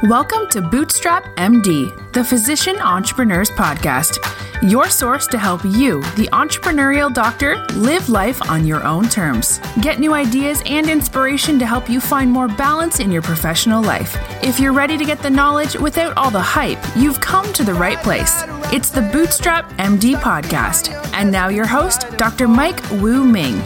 Welcome to Bootstrap MD, the Physician Entrepreneurs Podcast, your source to help you, the entrepreneurial doctor, live life on your own terms. Get new ideas and inspiration to help you find more balance in your professional life. If you're ready to get the knowledge without all the hype, you've come to the right place. It's the Bootstrap MD Podcast. And now your host, Dr. Mike Wu Ming.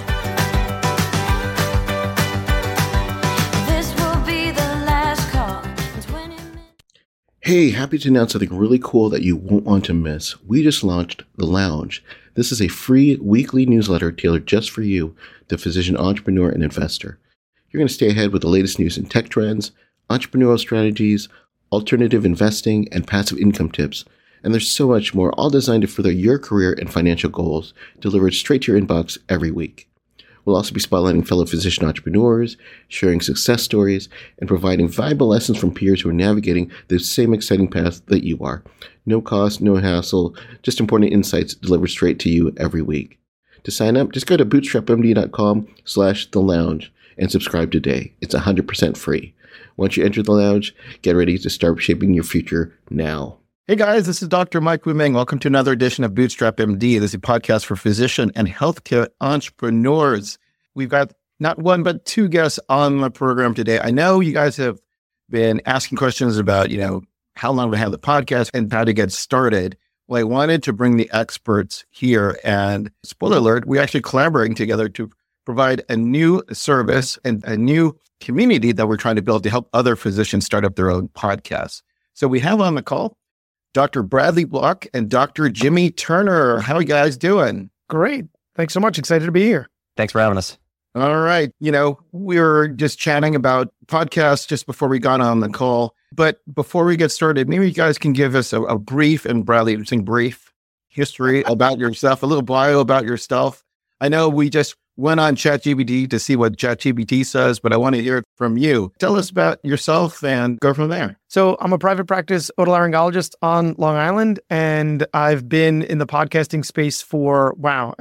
Hey, happy to announce something really cool that you won't want to miss. We just launched The Lounge. This is a free weekly newsletter tailored just for you, the physician entrepreneur and investor. You're going to stay ahead with the latest news and tech trends, entrepreneurial strategies, alternative investing, and passive income tips. And there's so much more, all designed to further your career and financial goals, delivered straight to your inbox every week. We'll also be spotlighting fellow physician entrepreneurs, sharing success stories, and providing valuable lessons from peers who are navigating the same exciting path that you are. No cost, no hassle, just important insights delivered straight to you every week. To sign up, just go to bootstrapmd.com/thelounge and subscribe today. It's 100% free. Once you enter the lounge, get ready to start shaping your future now. Hey guys, this is Dr. Mike Wu Ming. Welcome to another edition of Bootstrap MD. This is a podcast for physician and healthcare entrepreneurs. We've got not one, but two guests on the program today. I know you guys have been asking questions about, how long to have the podcast and how to get started. Well, I wanted to bring the experts here, and spoiler alert, we're actually collaborating together to provide a new service and a new community that we're trying to build to help other physicians start up their own podcasts. So we have on the call Dr. Bradley Block and Dr. Jimmy Turner. How are you guys doing? Great. Thanks so much. Excited to be here. Thanks for having us. All right. We were just chatting about podcasts just before we got on the call. But before we get started, maybe you guys can give us a brief, and Bradley, brief history about yourself, a little bio about yourself. I know we just went on ChatGPT to see what ChatGPT says, but I want to hear it from you. Tell us about yourself and go from there. So I'm a private practice otolaryngologist on Long Island, and I've been in the podcasting space for,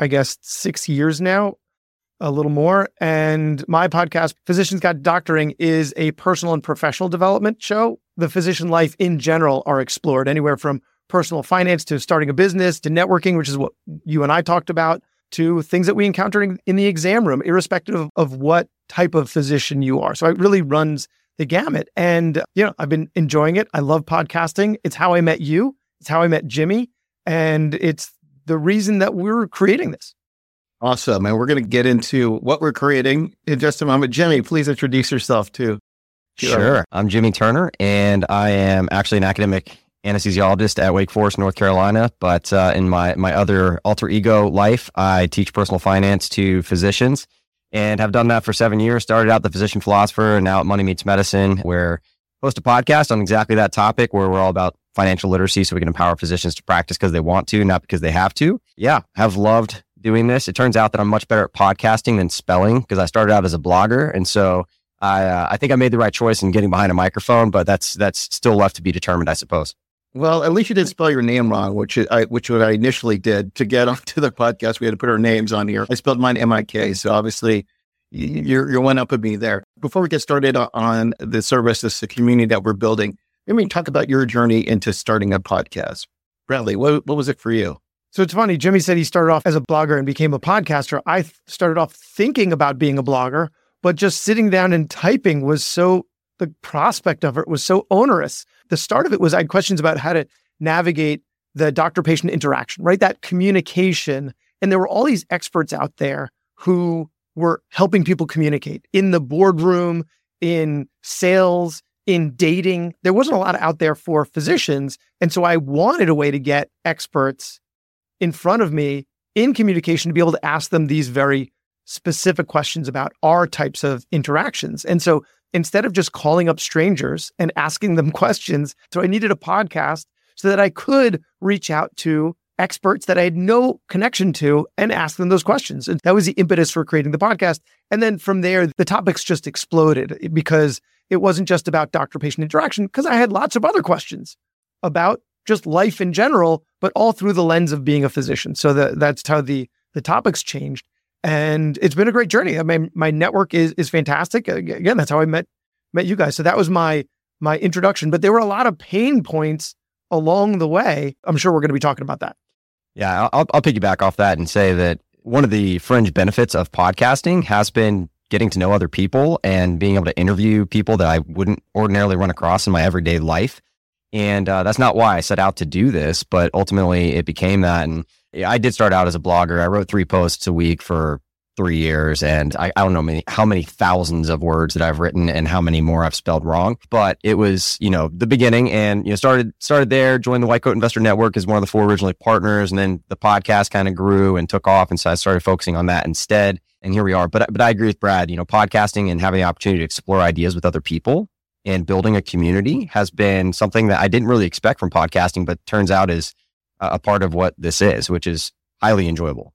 6 years now, a little more. And my podcast, Physicians Got Doctoring, is a personal and professional development show. The physician life in general are explored, anywhere from personal finance to starting a business to networking, which is what you and I talked about, to things that we encounter in the exam room, irrespective of what type of physician you are. So it really runs the gamut. And, I've been enjoying it. I love podcasting. It's how I met you. It's how I met Jimmy. And it's the reason that we're creating this. Awesome. And we're going to get into what we're creating in just a moment. Jimmy, please introduce yourself too. Sure. I'm Jimmy Turner, and I am actually an academic anesthesiologist at Wake Forest, North Carolina. But in my other alter ego life, I teach personal finance to physicians and have done that for 7 years. Started out the physician philosopher, and now at Money Meets Medicine, where I host a podcast on exactly that topic, where we're all about financial literacy so we can empower physicians to practice because they want to, not because they have to. Yeah, have loved doing this. It turns out that I'm much better at podcasting than spelling because I started out as a blogger. And so I think I made the right choice in getting behind a microphone, but that's still left to be determined, I suppose. Well, at least you didn't spell your name wrong, which I initially did to get onto the podcast. We had to put our names on here. I spelled mine M-I-K. So obviously you're one up with me there. Before we get started on the service, this community that we're building, let me talk about your journey into starting a podcast. Bradley, what was it for you? So it's funny. Jimmy said he started off as a blogger and became a podcaster. I started off thinking about being a blogger, but just sitting down and typing the prospect of it was so onerous. The start of it was I had questions about how to navigate the doctor-patient interaction, right? That communication. And there were all these experts out there who were helping people communicate in the boardroom, in sales, in dating. There wasn't a lot out there for physicians. And so I wanted a way to get experts in front of me in communication to be able to ask them these very specific questions about our types of interactions. And so instead of just calling up strangers and asking them questions, so I needed a podcast so that I could reach out to experts that I had no connection to and ask them those questions. And that was the impetus for creating the podcast. And then from there, the topics just exploded because it wasn't just about doctor-patient interaction, because I had lots of other questions about just life in general, but all through the lens of being a physician. So that's how the topics changed. And it's been a great journey. I mean, my network is fantastic. Again, that's how I met you guys. So that was my my introduction, but there were a lot of pain points along the way. I'm sure we're going to be talking about that. Yeah, I'll piggyback off that and say that one of the fringe benefits of podcasting has been getting to know other people and being able to interview people that I wouldn't ordinarily run across in my everyday life. And that's not why I set out to do this, but ultimately it became that. And I did start out as a blogger. I wrote 3 posts a week for 3 years, and I don't know how many thousands of words that I've written and how many more I've spelled wrong. But it was, the beginning, and started there, joined the White Coat Investor Network as one of the 4 originally partners, and then the podcast kind of grew and took off, and so I started focusing on that instead. And here we are. But I agree with Brad. Podcasting and having the opportunity to explore ideas with other people and building a community has been something that I didn't really expect from podcasting, but turns out is a part of what this is, which is highly enjoyable.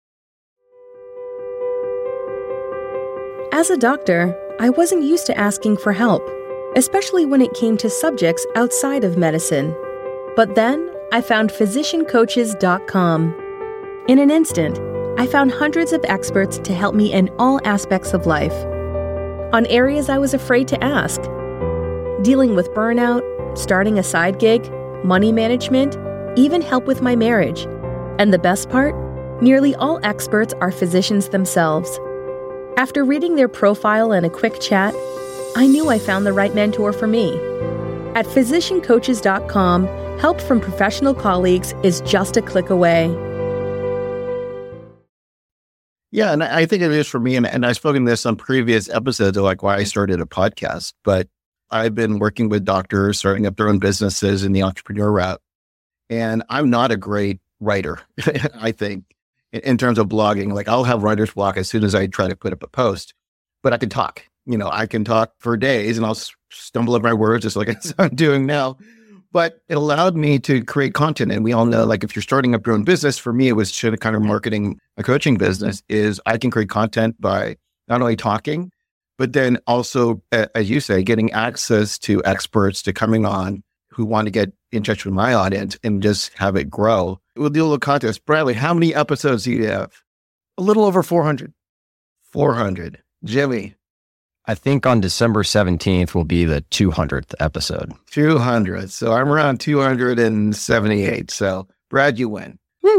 As a doctor, I wasn't used to asking for help, especially when it came to subjects outside of medicine. But then I found physiciancoaches.com. In an instant, I found hundreds of experts to help me in all aspects of life. On areas I was afraid to ask. Dealing with burnout, starting a side gig, money management, even help with my marriage. And the best part? Nearly all experts are physicians themselves. After reading their profile and a quick chat, I knew I found the right mentor for me. At physiciancoaches.com, help from professional colleagues is just a click away. Yeah, and I think it is for me, and I've spoken this on previous episodes of like why I started a podcast, but I've been working with doctors starting up their own businesses in the entrepreneur route, and I'm not a great writer, I think. In terms of blogging, like I'll have writer's block as soon as I try to put up a post, but I can talk, I can talk for days and I'll stumble over my words just like I'm doing now, but it allowed me to create content. And we all know, like if you're starting up your own business, for me, it was kind of marketing a coaching business is I can create content by not only talking, but then also, as you say, getting access to experts to coming on who want to get in touch with my audience and just have it grow. We'll do a little contest. Bradley, how many episodes do you have? A little over 400. 400. Jimmy? I think on December 17th will be the 200th episode. 200. So I'm around 278. So Brad, you win. Woo.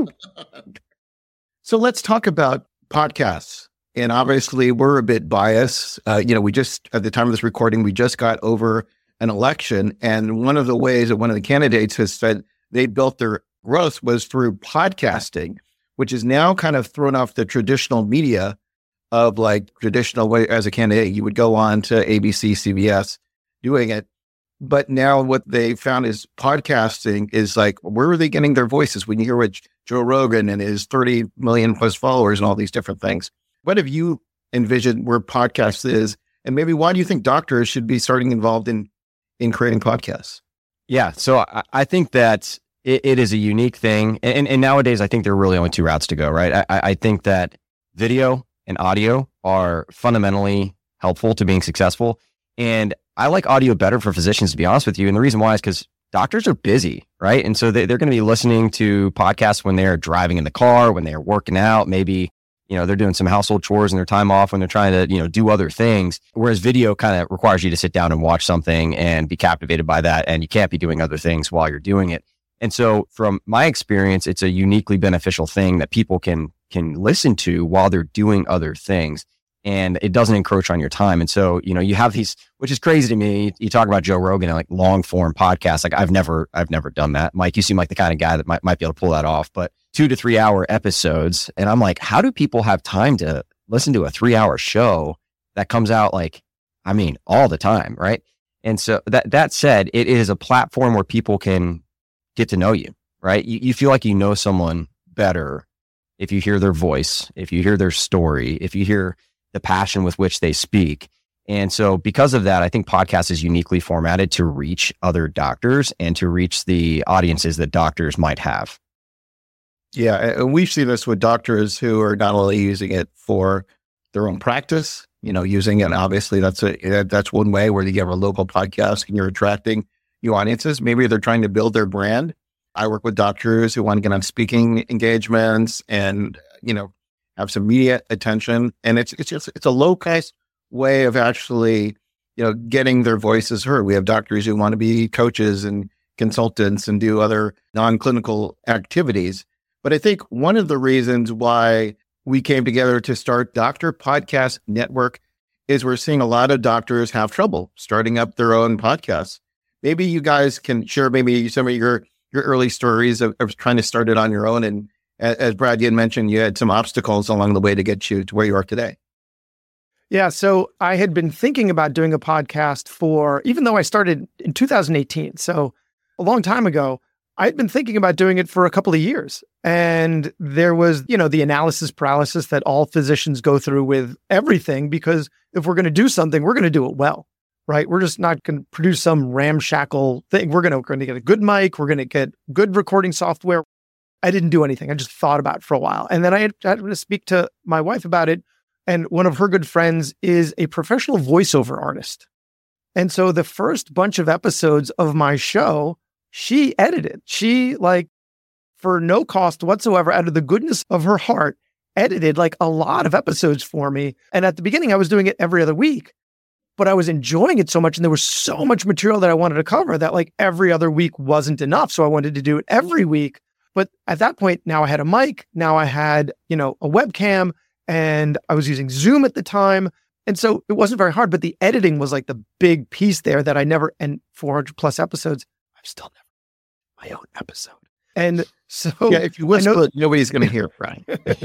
So let's talk about podcasts. And obviously we're a bit biased. We just, at the time of this recording, we just got over an election. And one of the ways that one of the candidates has said they built their growth was through podcasting, which is now kind of thrown off the traditional media of like traditional way. As a candidate, you would go on to ABC, CBS doing it. But now what they found is podcasting is like, where are they getting their voices? When you hear what Joe Rogan and his 30 million plus followers and all these different things, what have you envisioned where podcasts is? And maybe why do you think doctors should be starting involved in creating podcasts? Yeah. So I think that it is a unique thing. And nowadays, I think there are really only 2 routes to go, right? I think that video and audio are fundamentally helpful to being successful. And I like audio better for physicians, to be honest with you. And the reason why is because doctors are busy, right? And so they're going to be listening to podcasts when they're driving in the car, when they're working out, maybe they're doing some household chores in their time off when they're trying to, do other things. Whereas video kind of requires you to sit down and watch something and be captivated by that. And you can't be doing other things while you're doing it. And so from my experience, it's a uniquely beneficial thing that people can listen to while they're doing other things. And it doesn't encroach on your time. And so, you have these, which is crazy to me. You talk about Joe Rogan and like long form podcasts. Like I've never done that. Mike, you seem like the kind of guy that might be able to pull that off, but 2 to 3 hour episodes. And I'm like, how do people have time to listen to a 3-hour show that comes out all the time, right? And so that said, it is a platform where people can get to know you, right? You feel like you know someone better if you hear their voice, if you hear their story, if you hear the passion with which they speak. And so because of that, I think podcast is uniquely formatted to reach other doctors and to reach the audiences that doctors might have. Yeah, and we see this with doctors who are not only using it for their own practice, using it. Obviously, that's one way where you have a local podcast and you're attracting new audiences. Maybe they're trying to build their brand. I work with doctors who want to get on speaking engagements and have some media attention, and it's a low price way of actually getting their voices heard. We have doctors who want to be coaches and consultants and do other non-clinical activities. But I think one of the reasons why we came together to start Doctor Podcast Network is we're seeing a lot of doctors have trouble starting up their own podcasts. Maybe you guys can share maybe some of your early stories of trying to start it on your own. And as Brad, you had mentioned, you had some obstacles along the way to get you to where you are today. Yeah. So I had been thinking about doing a podcast even though I started in 2018, so a long time ago, I had been thinking about doing it for a couple of years. And there was, the analysis paralysis that all physicians go through with everything, because if we're going to do something, we're going to do it well, right? We're just not going to produce some ramshackle thing. We're going to get a good mic. We're going to get good recording software. I didn't do anything. I just thought about it for a while. And then I had to speak to my wife about it. And one of her good friends is a professional voiceover artist. And so the first bunch of episodes of my show, she edited. She, for no cost whatsoever, out of the goodness of her heart, edited a lot of episodes for me. And at the beginning, I was doing it every other week, but I was enjoying it so much. And there was so much material that I wanted to cover that every other week wasn't enough. So I wanted to do it every week. But at that point, now I had a mic, now I had, a webcam, and I was using Zoom at the time. And so it wasn't very hard, but the editing was the big piece there that I never, and 400 plus episodes, I've still never my own episode. And so if you whisper it, nobody's going to hear, Brian.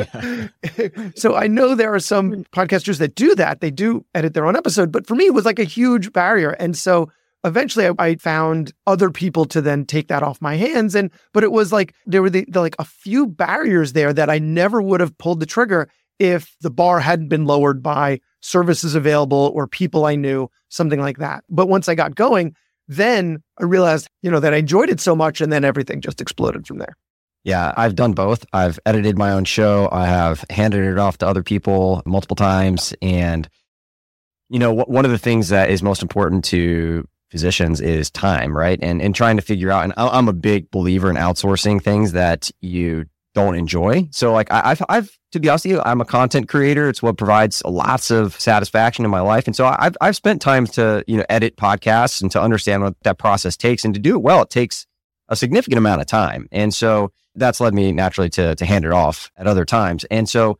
So I know there are some podcasters that do that. They do edit their own episode, but for me, it was a huge barrier. And so eventually I found other people to then take that off my hands. But it was there were a few barriers there that I never would have pulled the trigger if the bar hadn't been lowered by services available or people I knew, something like that. But once I got going, then I realized, that I enjoyed it so much, and then everything just exploded from there. Yeah, I've done both. I've edited my own show. I have handed it off to other people multiple times. And, one of the things that is most important to physicians is time, right? And trying to figure out, and I'm a big believer in outsourcing things that you don't enjoy. So I've to be honest with you, I'm a content creator. It's what provides lots of satisfaction in my life. And so I've spent time to, edit podcasts and to understand what that process takes. And to do it well, it takes a significant amount of time. And so that's led me naturally to hand it off at other times. And so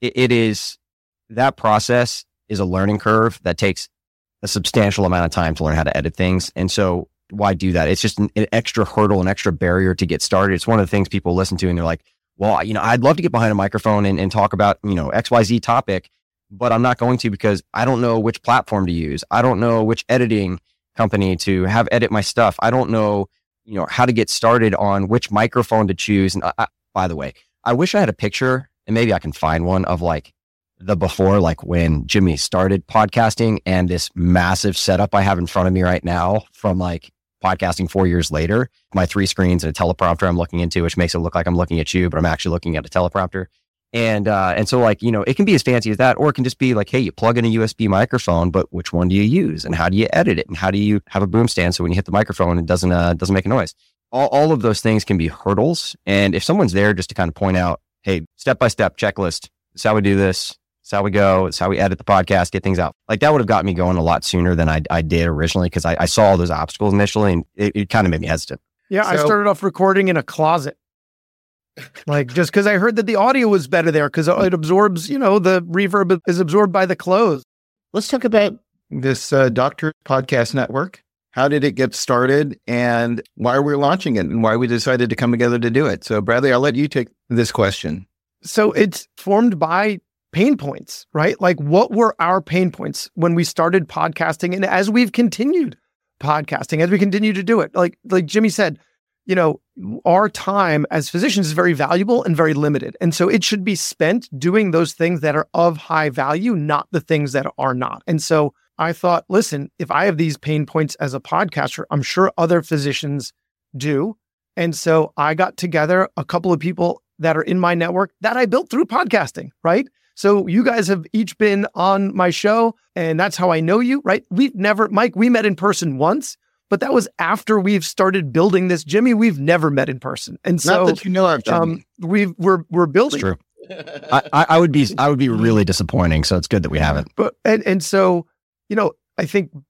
that process is a learning curve that takes a substantial amount of time to learn how to edit things. And so why do that? It's just an extra hurdle, an extra barrier to get started. It's one of the things people listen to and they're like, well, I'd love to get behind a microphone and talk about, XYZ topic, but I'm not going to because I don't know which platform to use. I don't know which editing company to have edit my stuff. I don't know, how to get started on which microphone to choose. And by the way, I wish I had a picture, and maybe I can find one of the before, when Jimmy started podcasting, and this massive setup I have in front of me right now from podcasting 4 years later, my 3 screens and a teleprompter I'm looking into, which makes it look like I'm looking at you, but I'm actually looking at a teleprompter. And so it can be as fancy as that, or it can just be hey, you plug in a USB microphone, but which one do you use and how do you edit it? And how do you have a boom stand so when you hit the microphone, it doesn't make a noise? All of those things can be hurdles. And if someone's there just to kind of point out, hey, step-by-step checklist, this is how we do this. It's how we go. It's how we edit the podcast, get things out. That would have got me going a lot sooner than I did originally, because I saw all those obstacles initially, and it kind of made me hesitant. Yeah, I started off recording in a closet. Just because I heard that the audio was better there, because it absorbs, the reverb is absorbed by the clothes. Let's talk about this Doctor Podcast Network. How did it get started, and why we're launching it, and why we decided to come together to do it? So Bradley, I'll let you take this question. So it's formed by pain points, right? What were our pain points when we started podcasting, and as we've continued podcasting, as we continue to do it? Like Jimmy said, our time as physicians is very valuable and very limited. And so it should be spent doing those things that are of high value, not the things that are not. And so I thought, listen, if I have these pain points as a podcaster, I'm sure other physicians do. And so I got together a couple of people that are in my network that I built through podcasting, right? So you guys have each been on my show, and that's how I know you, right? Mike, we met in person once, but that was after we've started building this. Jimmy, we've never met in person. And so, not that you know of, Jimmy. We're building. It's true. I would be really disappointing. So it's good that we haven't. But, and so, I think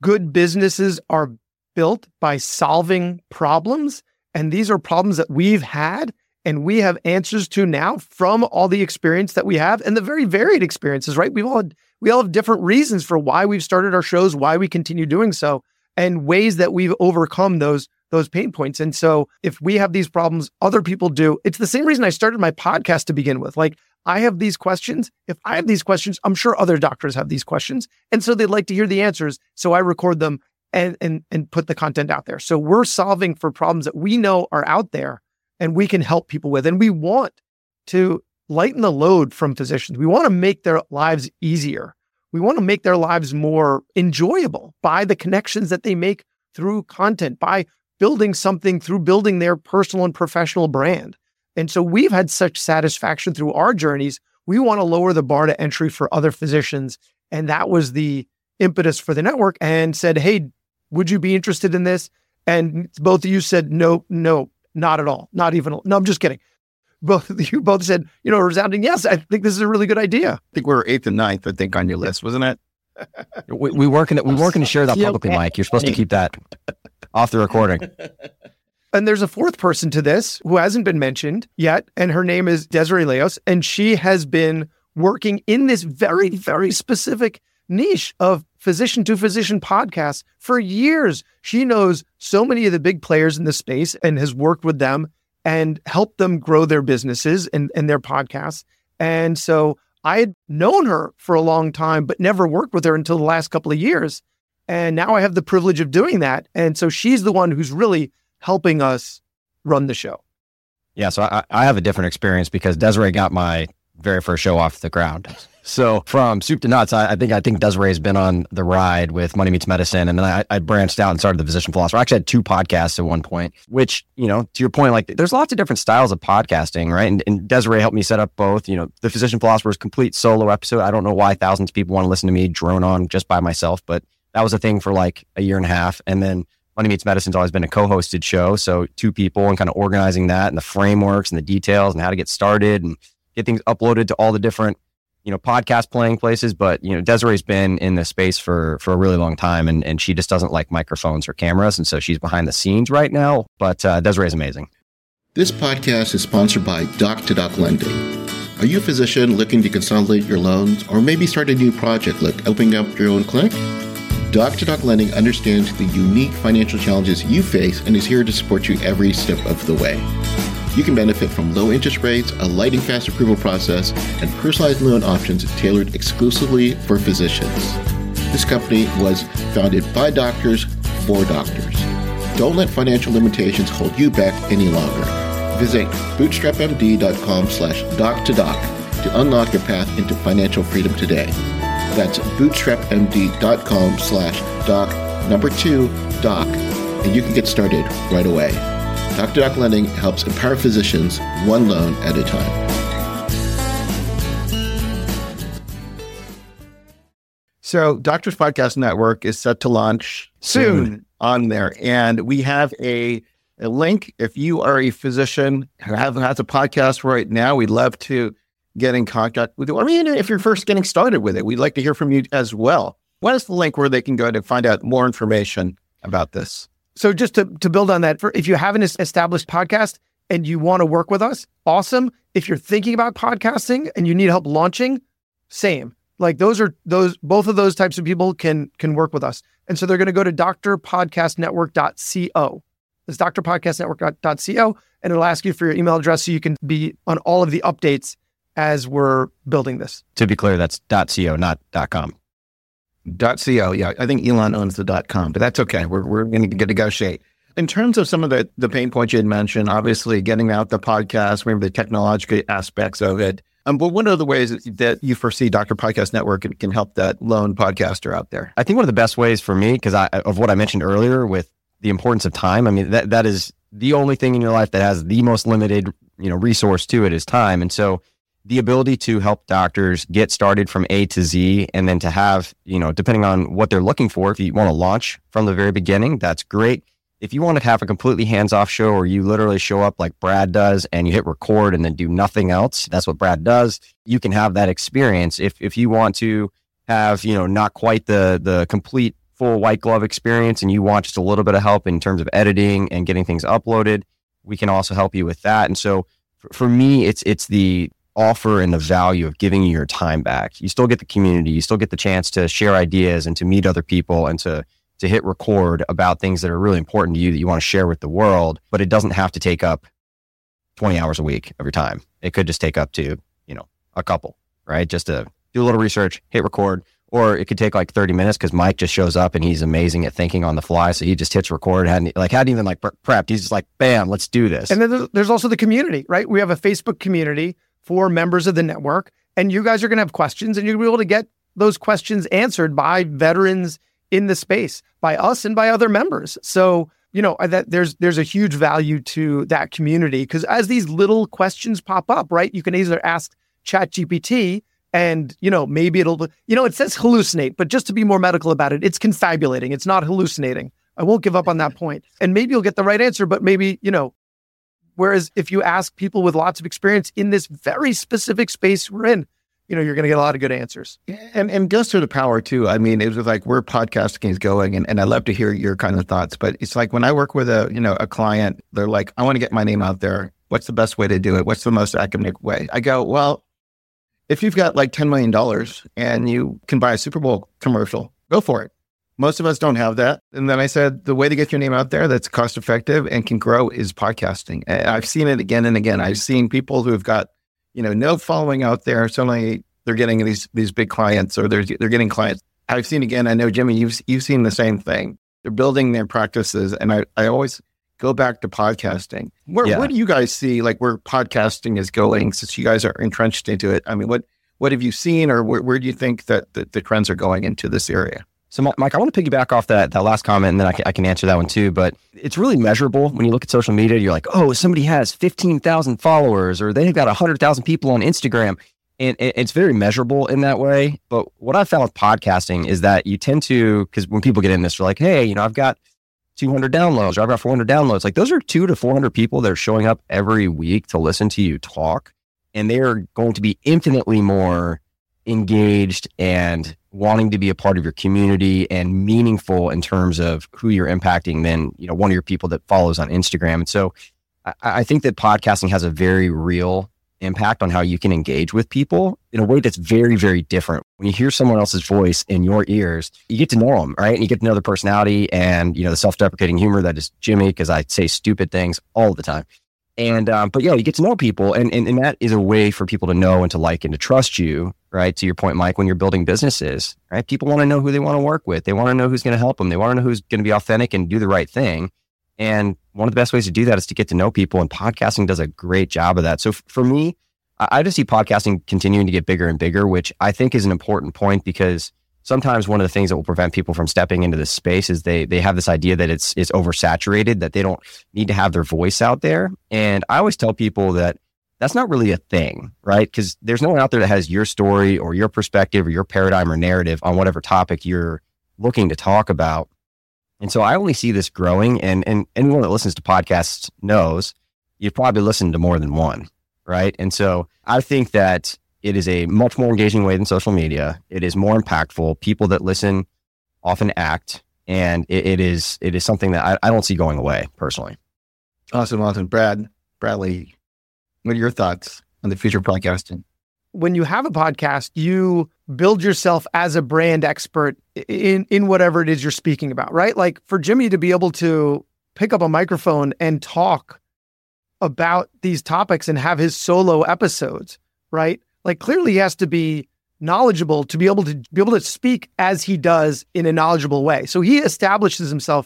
good businesses are built by solving problems. And these are problems that we've had and we have answers to now from all the experience that we have and the very varied experiences, right? We all have different reasons for why we've started our shows, why we continue doing so, and ways that we've overcome those pain points. And so if we have these problems, other people do. It's the same reason I started my podcast to begin with. Like, I have these questions. If I have these questions, I'm sure other doctors have these questions. And so they'd like to hear the answers. So I record them and put the content out there. So we're solving for problems that we know are out there and we can help people with. And we want to lighten the load from physicians. We want to make their lives easier. We want to make their lives more enjoyable by the connections that they make through content, by building something through building their personal and professional brand. And so we've had such satisfaction through our journeys. We want to lower the bar to entry for other physicians. And that was the impetus for the network, and said, hey, would you be interested in this? And both of you said, no, not at all. Not even, no, I'm just kidding. You both said, a resounding yes. I think this is a really good idea. I think we were 8th and 9th, I think, on your list, wasn't it? we weren't going to share that publicly, Mike. You're supposed to keep that off the recording. And there's a fourth person to this who hasn't been mentioned yet, and her name is Desiree Leos, and she has been working in this very, very specific niche of physician-to-physician podcasts for years. She knows so many of the big players in the space and has worked with them and helped them grow their businesses and their podcasts. And so I had known her for a long time, but never worked with her until the last couple of years. And now I have the privilege of doing that. And so she's the one who's really helping us run the show. Yeah, so I have a different experience because Desiree got my very first show off the ground. So from soup to nuts, I think Desiree's been on the ride with Money Meets Medicine. And then I branched out and started The Physician Philosopher. I actually had 2 podcasts at one point, which, to your point, like there's lots of different styles of podcasting, right? And Desiree helped me set up both. The Physician Philosopher's complete solo episode. I don't know why thousands of people want to listen to me drone on just by myself, but that was a thing for like a year and a half. And then Money Meets Medicine's always been a co-hosted show. So 2 people and kind of organizing that and the frameworks and the details and how to get started and get things uploaded to all the different, podcast playing places. But, Desiree's been in this space for a really long time and she just doesn't like microphones or cameras. And so she's behind the scenes right now. But Desiree's amazing. This podcast is sponsored by Doc2Doc Lending. Are you a physician looking to consolidate your loans or maybe start a new project like opening up your own clinic? Doc2Doc Lending understands the unique financial challenges you face and is here to support you every step of the way. You can benefit from low interest rates, a lightning fast approval process, and personalized loan options tailored exclusively for physicians. This company was founded by doctors for doctors. Don't let financial limitations hold you back any longer. Visit bootstrapmd.com/doc2doc to unlock your path into financial freedom today. That's bootstrapmd.com/doc2doc, and you can get started right away. Doc2Doc Lending helps empower physicians one loan at a time. So Doctors Podcast Network is set to launch soon on there. And we have a link. If you are a physician who has a podcast right now, we'd love to get in contact with you. I mean, if you're first getting started with it, we'd like to hear from you as well. What is the link where they can go to find out more information about this? So just to build on that, if you have an established podcast and you want to work with us, awesome. If you're thinking about podcasting and you need help launching, same. Like both of those types of people can work with us. And so they're going to go to drpodcastnetwork.co. It's drpodcastnetwork.co, and it'll ask you for your email address so you can be on all of the updates as we're building this. To be clear, that's .co, not .com. .co, yeah. I think Elon owns the .com, but that's okay. We're going to negotiate. In terms of some of the pain points you had mentioned, obviously getting out the podcast, maybe the technological aspects of it. But what are the ways that you foresee Dr. Podcast Network can help that lone podcaster out there? I think one of the best ways for me, because of what I mentioned earlier with the importance of time, I mean, that is the only thing in your life that has the most limited, resource to it is time. And so the ability to help doctors get started from A to Z, and then to have, depending on what they're looking for, if you want to launch from the very beginning, that's great. If you want to have a completely hands-off show where you literally show up like Brad does and you hit record and then do nothing else, that's what Brad does. You can have that experience. If you want to have, not quite the complete full white glove experience and you want just a little bit of help in terms of editing and getting things uploaded, we can also help you with that. And so for me, it's the offer and the value of giving you your time back. You still get the community, you still get the chance to share ideas and to meet other people and to hit record about things that are really important to you that you want to share with the world, but it doesn't have to take up 20 hours a week of your time. It could just take up to, a couple, right? Just to do a little research, hit record, or it could take like 30 minutes because Mike just shows up and he's amazing at thinking on the fly. So he just hits record, hadn't even prepped. He's just like, bam, let's do this. And then there's also the community, right? We have a Facebook community for members of the network, and you guys are going to have questions and you'll be able to get those questions answered by veterans in the space, by us and by other members. So, that there's a huge value to that community because as these little questions pop up, right, you can either ask ChatGPT and, maybe it'll, it says hallucinate, but just to be more medical about it, it's confabulating. It's not hallucinating. I won't give up on that point. And maybe you'll get the right answer, but maybe, whereas if you ask people with lots of experience in this very specific space we're in, you're going to get a lot of good answers. And goes through the power too. I mean, it was like where podcasting is going, and I love to hear your kind of thoughts. But it's like when I work with a client, they're like, I want to get my name out there. What's the best way to do it? What's the most academic way? I go, well, if you've got like $10 million and you can buy a Super Bowl commercial, go for it. Most of us don't have that. And then I said, the way to get your name out there that's cost effective and can grow is podcasting. And I've seen it again and again. I've seen people who've got no following out there. Suddenly they're getting these big clients, or they're getting clients. I've seen again. I know, Jimmy, you've seen the same thing. They're building their practices, and I always go back to podcasting. Where do you guys see like where podcasting is going since you guys are entrenched into it? I mean, what have you seen, or where do you think that the trends are going into this area? So, Mike, I want to piggyback off that last comment, and then I can answer that one too. But it's really measurable when you look at social media. You're like, oh, somebody has 15,000 followers, or they've got 100,000 people on Instagram. And it's very measurable in that way. But what I found with podcasting is that you tend to, because when people get in this, they're like, hey, I've got 200 downloads, or I've got 400 downloads. Like those are 200 to 400 people that are showing up every week to listen to you talk. And they are going to be infinitely more engaged and wanting to be a part of your community and meaningful in terms of who you're impacting than, one of your people that follows on Instagram. And so I think that podcasting has a very real impact on how you can engage with people in a way that's very, very different. When you hear someone else's voice in your ears, you get to know them, right? And you get to know their personality and, the self-deprecating humor that is Jimmy, because I say stupid things all the time. And, but you get to know people, and that is a way for people to know and to like and to trust you, right? To your point, Mike, when you're building businesses, right? People want to know who they want to work with. They want to know who's going to help them. They want to know who's going to be authentic and do the right thing. And one of the best ways to do that is to get to know people, and podcasting does a great job of that. So for me, I just see podcasting continuing to get bigger and bigger, which I think is an important point, because sometimes one of the things that will prevent people from stepping into this space is they have this idea that it's oversaturated, that they don't need to have their voice out there. And I always tell people that that's not really a thing, right? Because there's no one out there that has your story or your perspective or your paradigm or narrative on whatever topic you're looking to talk about. And so I only see this growing, and anyone that listens to podcasts knows you've probably listened to more than one, right? And so I think that it is a much more engaging way than social media. It is more impactful. People that listen often act, and it is something that I don't see going away personally. Awesome. Bradley, what are your thoughts on the future of podcasting? When you have a podcast, you build yourself as a brand expert in whatever it is you're speaking about, right? Like for Jimmy to be able to pick up a microphone and talk about these topics and have his solo episodes, right? Like clearly he has to be knowledgeable to be able to speak as he does in a knowledgeable way. So he establishes himself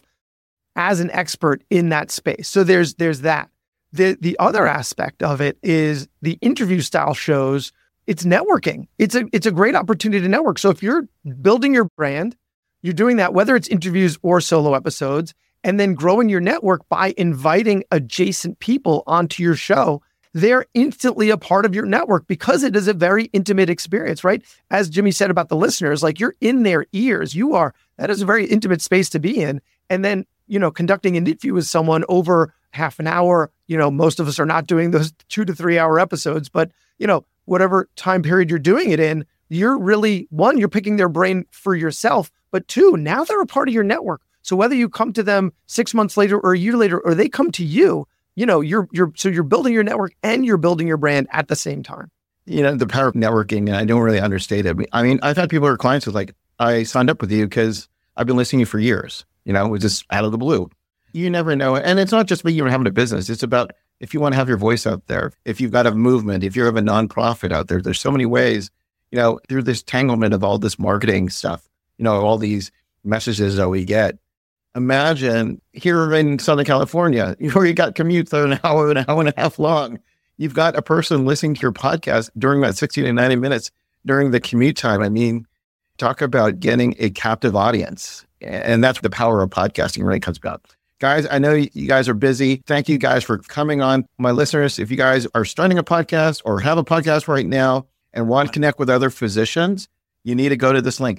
as an expert in that space. So there's that. The other aspect of it is the interview style shows. It's networking. It's a great opportunity to network. So if you're building your brand, you're doing that, whether it's interviews or solo episodes, and then growing your network by inviting adjacent people onto your show, they're instantly a part of your network because it is a very intimate experience, right? As Jimmy said about the listeners, like you're in their ears. That is a very intimate space to be in. And then, conducting an interview with someone over half an hour, most of us are not doing those 2 to 3 hour episodes, but, whatever time period you're doing it in, you're really, you're picking their brain for yourself, But 2, now they're a part of your network. So whether you come to them 6 months later or a year later, or they come to you, you're building your network and you're building your brand at the same time. The power of networking, and I don't really understand it. I mean, I've had people who are clients with I signed up with you because I've been listening to you for years. It was just out of the blue. You never know. And it's not just about you having a business. It's about if you want to have your voice out there, if you've got a movement, if you have a nonprofit out there, there's so many ways, through this tanglement of all this marketing stuff, all these messages that we get. Imagine here in Southern California, where you got commutes that are an hour and a half long. You've got a person listening to your podcast during that 60 to 90 minutes during the commute time. I mean, talk about getting a captive audience. And that's the power of podcasting really comes about. Guys, I know you guys are busy. Thank you guys for coming on. My listeners, if you guys are starting a podcast or have a podcast right now and want to connect with other physicians, you need to go to this link,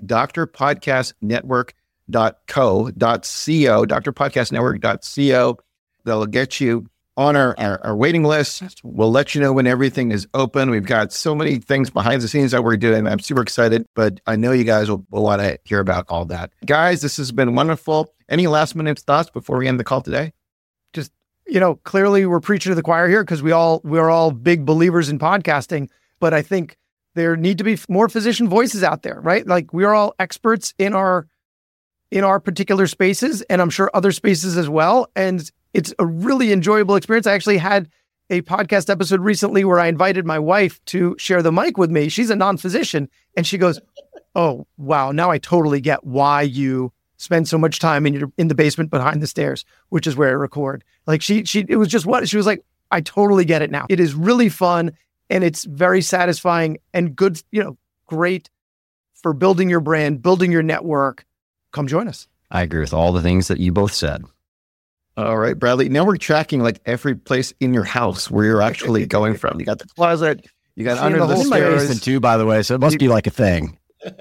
drpodcastnetwork.co. They'll get you on our waiting list. We'll let you know when everything is open. We've got so many things behind the scenes that we're doing. I'm super excited, but I know you guys will want to hear about all that. Guys, this has been wonderful. Any last minute thoughts before we end the call today? Just, clearly we're preaching to the choir here because we're all big believers in podcasting, but I think there need to be more physician voices out there, right? Like we are all experts in our particular spaces, and I'm sure other spaces as well. And it's a really enjoyable experience. I actually had a podcast episode recently where I invited my wife to share the mic with me. She's a non-physician, and she goes, "Oh, wow, now I totally get why you spend so much time in the basement behind the stairs, which is where I record." Like it was just she was like, "I totally get it now." It is really fun, and it's very satisfying and good, great for building your brand, building your network. Come join us. I agree with all the things that you both said. All right, Bradley. Now we're tracking every place in your house where you're actually going from. You got the closet, you got under the stairs. Basement too, by the way, so it must be like a thing.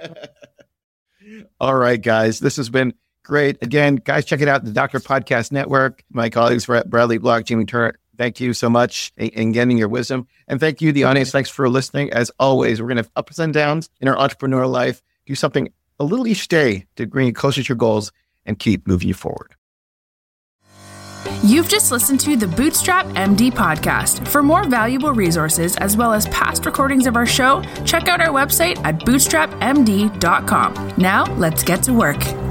All right, guys. This has been great. Again, guys, check it out, the Doctor Podcast Network. My colleagues, Bradley Block, Jimmy Turner, thank you so much in getting your wisdom. And thank you, the audience. Thanks for listening. As always, we're going to have ups and downs in our entrepreneurial life. Do something a little each day to bring you closer to your goals and keep moving you forward. You've just listened to the Bootstrap MD podcast. For more valuable resources, as well as past recordings of our show, check out our website at bootstrapmd.com. Now, let's get to work.